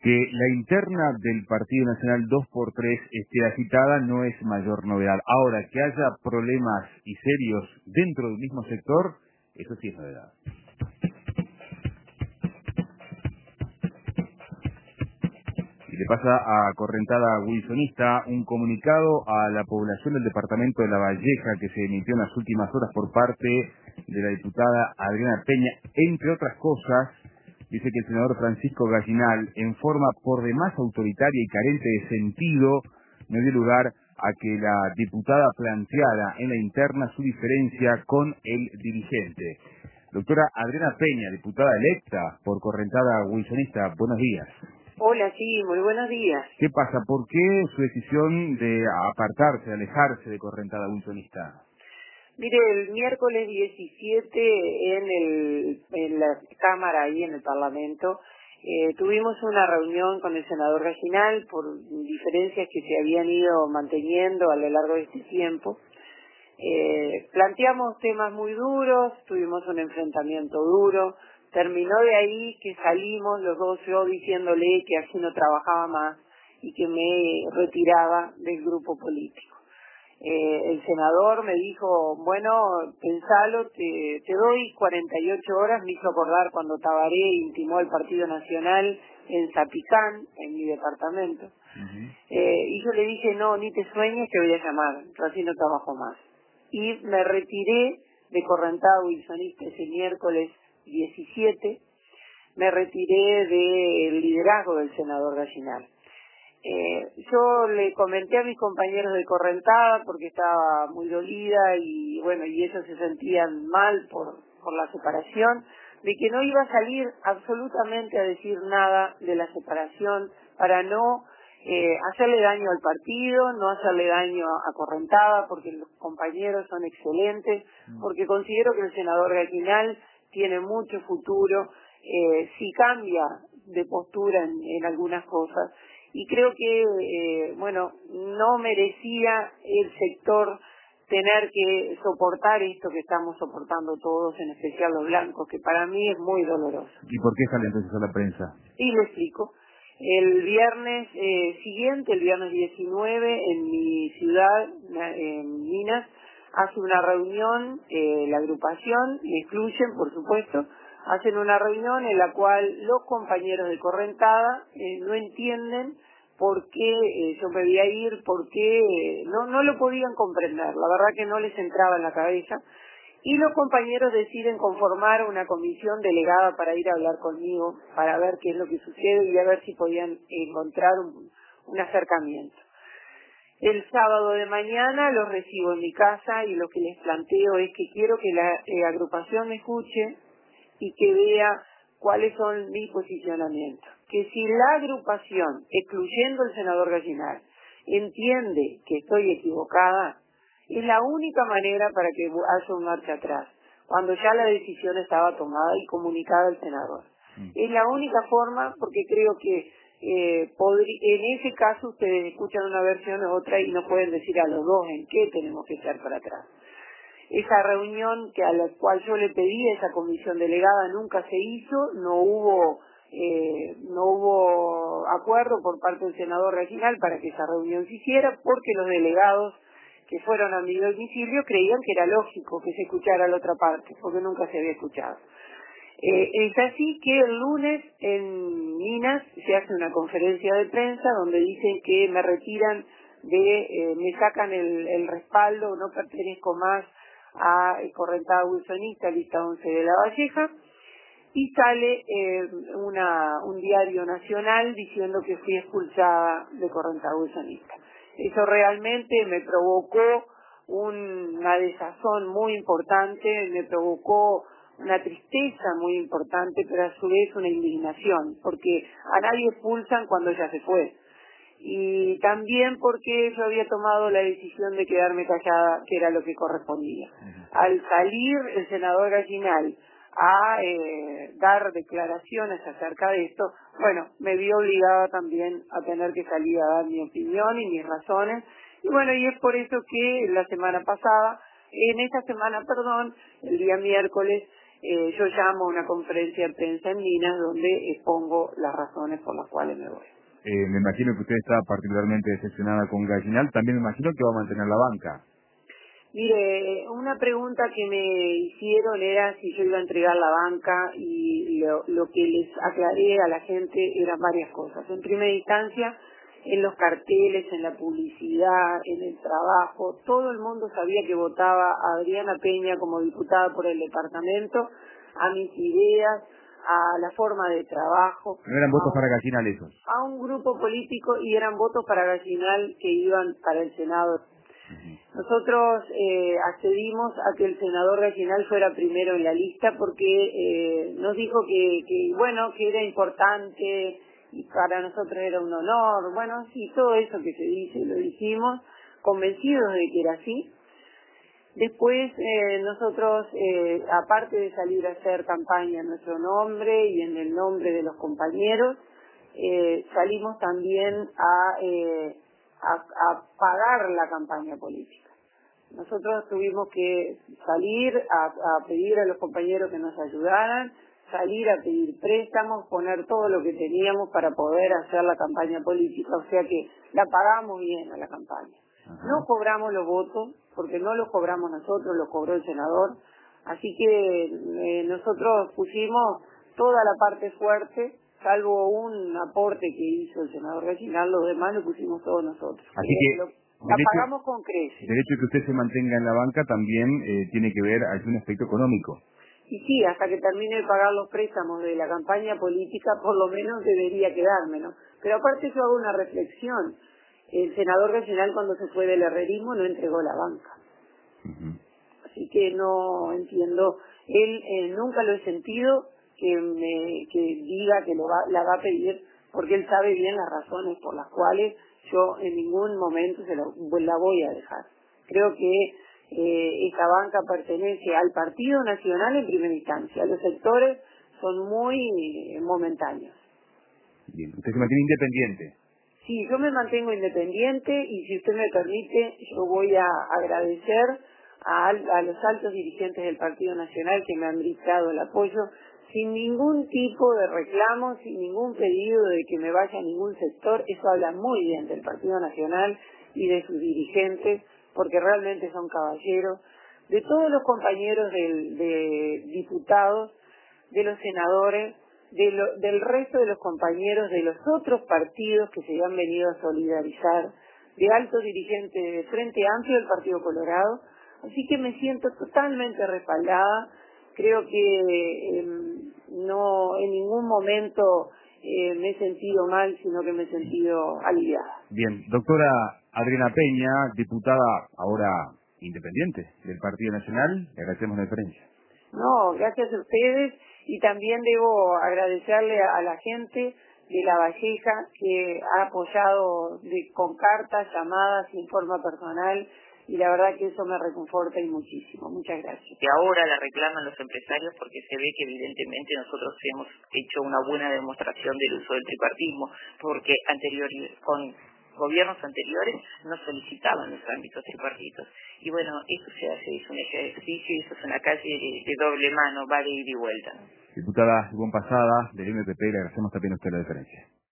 Que la interna del Partido Nacional 2x3 esté agitada no es mayor novedad. Ahora, que haya problemas y serios dentro del mismo sector, eso sí es novedad. Y le pasa a Correntada Wilsonista un comunicado a la población del departamento de La Valleja que se emitió en las últimas horas por parte de la diputada Adriana Peña, entre otras cosas. Dice que el senador Francisco Gallinal, en forma por demás autoritaria y carente de sentido, no dio lugar a que la diputada planteara en la interna su diferencia con el dirigente. Doctora Adriana Peña, diputada electa por Correntada Wilsonista, buenos días. Hola, sí, muy buenos días. ¿Qué pasa? ¿Por qué su decisión de apartarse, de alejarse de Correntada Wilsonista? Mire, el miércoles 17 en la Cámara, ahí en el Parlamento, tuvimos una reunión con el senador Gallinal por diferencias que se habían ido manteniendo a lo largo de este tiempo. Planteamos temas muy duros, tuvimos un enfrentamiento duro, terminó de ahí que salimos los dos, yo diciéndole que así no trabajaba más y que me retiraba del grupo político. El senador me dijo, bueno, pensalo, te doy 48 horas, me hizo acordar cuando Tabaré intimó al Partido Nacional en Zapicán, en mi departamento. Y yo le dije, no, ni te sueñes que voy a llamar, yo así no trabajo más. Y me retiré de Correntada Wilsonista ese miércoles 17, me retiré del liderazgo del senador Gallinal. Yo le comenté a mis compañeros de Correntada porque estaba muy dolida y bueno, y ellos se sentían mal por la separación, de que no iba a salir absolutamente a decir nada de la separación para no hacerle daño al partido, no hacerle daño a Correntada, porque los compañeros son excelentes, porque considero que el senador Gallinal tiene mucho futuro, si cambia de postura en algunas cosas. Y creo que, bueno, no merecía el sector tener que soportar esto que estamos soportando todos, en especial los blancos, que para mí es muy doloroso. ¿Y por qué sale entonces a la prensa? Y le explico. El viernes siguiente, el viernes 19, en mi ciudad, en Minas, hace una reunión, la agrupación, me excluyen, por supuesto, hacen una reunión en la cual los compañeros de Correntada no entienden por qué yo me voy a ir, por qué no lo podían comprender, la verdad que no les entraba en la cabeza, y los compañeros deciden conformar una comisión delegada para ir a hablar conmigo, para ver qué es lo que sucede y a ver si podían encontrar un acercamiento. El sábado de mañana los recibo en mi casa y lo que les planteo es que quiero que la agrupación me escuche y que vea cuáles son mis posicionamientos. Que si la agrupación, excluyendo el senador Gallinal, entiende que estoy equivocada, es la única manera para que haya un marcha atrás, cuando ya la decisión estaba tomada y comunicada al senador. Es la única forma, porque creo que en ese caso ustedes escuchan una versión u otra y no pueden decir a los dos en qué tenemos que echar para atrás. Esa reunión a la cual yo le pedí, esa comisión delegada, nunca se hizo, no hubo acuerdo por parte del senador Gallinal para que esa reunión se hiciera, porque los delegados que fueron a mi domicilio creían que era lógico que se escuchara la otra parte, porque nunca se había escuchado. Es así que el lunes en Minas se hace una conferencia de prensa donde dicen que me retiran me sacan el respaldo, no pertenezco más a Correntada Wilsonista, lista 11 de La Valleja, y sale un diario nacional diciendo que fui expulsada de Correntada Wilsonista. Eso realmente me provocó una desazón muy importante, me provocó una tristeza muy importante, pero a su vez una indignación, porque a nadie expulsan cuando ya se fue. Y también porque yo había tomado la decisión de quedarme callada, que era lo que correspondía. Al salir el senador Gallinal a dar declaraciones acerca de esto, bueno, me vi obligada también a tener que salir a dar mi opinión y mis razones, y bueno, y es por eso que la semana pasada, el día miércoles, yo llamo a una conferencia de prensa en Minas donde expongo las razones por las cuales me voy. Me imagino que usted está particularmente decepcionada con Gallinal, también me imagino que va a mantener la banca. Mire, una pregunta que me hicieron era si yo iba a entregar la banca y lo que les aclaré a la gente eran varias cosas. En primera instancia, en los carteles, en la publicidad, en el trabajo, todo el mundo sabía que votaba a Adriana Peña como diputada por el departamento, a mis ideas, a la forma de trabajo. No eran votos para Gallinal esos. A un grupo político y eran votos para Gallinal que iban para el Senado. Nosotros accedimos a que el senador Gallinal fuera primero en la lista porque nos dijo que era importante y para nosotros era un honor. Bueno, sí, todo eso que se dice lo dijimos, convencidos de que era así. Después nosotros, aparte de salir a hacer campaña en nuestro nombre y en el nombre de los compañeros, salimos también a pagar la campaña política. Nosotros tuvimos que salir a pedir a los compañeros que nos ayudaran, salir a pedir préstamos, poner todo lo que teníamos para poder hacer la campaña política, o sea que la pagamos bien a la campaña. No cobramos los votos, porque no los cobramos nosotros, los cobró el senador, así que nosotros pusimos toda la parte fuerte, salvo un aporte que hizo el senador Gallinal, los demás lo pusimos todos nosotros. Así que la pagamos con creces. El hecho de que usted se mantenga en la banca también tiene que ver algún aspecto económico. Y sí, hasta que termine de pagar los préstamos de la campaña política, por lo menos debería quedarme, ¿no? Pero aparte yo hago una reflexión. El senador Gallinal cuando se fue del herrerismo no entregó la banca. Así que no entiendo. Él nunca lo he sentido que diga que la va a pedir, porque él sabe bien las razones por las cuales yo en ningún momento la voy a dejar. Creo que esta banca pertenece al Partido Nacional en primera instancia. Los sectores son muy momentáneos. Bien, usted se mantiene independiente. Sí, yo me mantengo independiente y si usted me permite, yo voy a agradecer a los altos dirigentes del Partido Nacional que me han brindado el apoyo sin ningún tipo de reclamo, sin ningún pedido de que me vaya a ningún sector. Eso habla muy bien del Partido Nacional y de sus dirigentes, porque realmente son caballeros, de todos los compañeros de diputados, de los senadores, del resto de los compañeros de los otros partidos que se han venido a solidarizar, de altos dirigentes del Frente Amplio del Partido Colorado. Así que me siento totalmente respaldada. Creo que no en ningún momento me he sentido mal, sino que me he sentido aliviada. Bien, doctora Adriana Peña, diputada ahora independiente del Partido Nacional, le agradecemos la diferencia. No, gracias a ustedes y también debo agradecerle a la gente de La Valleja que ha apoyado con cartas, llamadas, en forma personal, y la verdad que eso me reconforta y muchísimo. Muchas gracias. Que ahora la reclaman los empresarios porque se ve que evidentemente nosotros hemos hecho una buena demostración del uso del tripartismo, porque con gobiernos anteriores no solicitaban los ámbitos tripartitos. Y bueno, eso se hace, es un ejercicio y eso es una calle de doble mano, va de ida y vuelta. Diputada Ivonne Pasada, del MPP, le agradecemos también a usted la diferencia.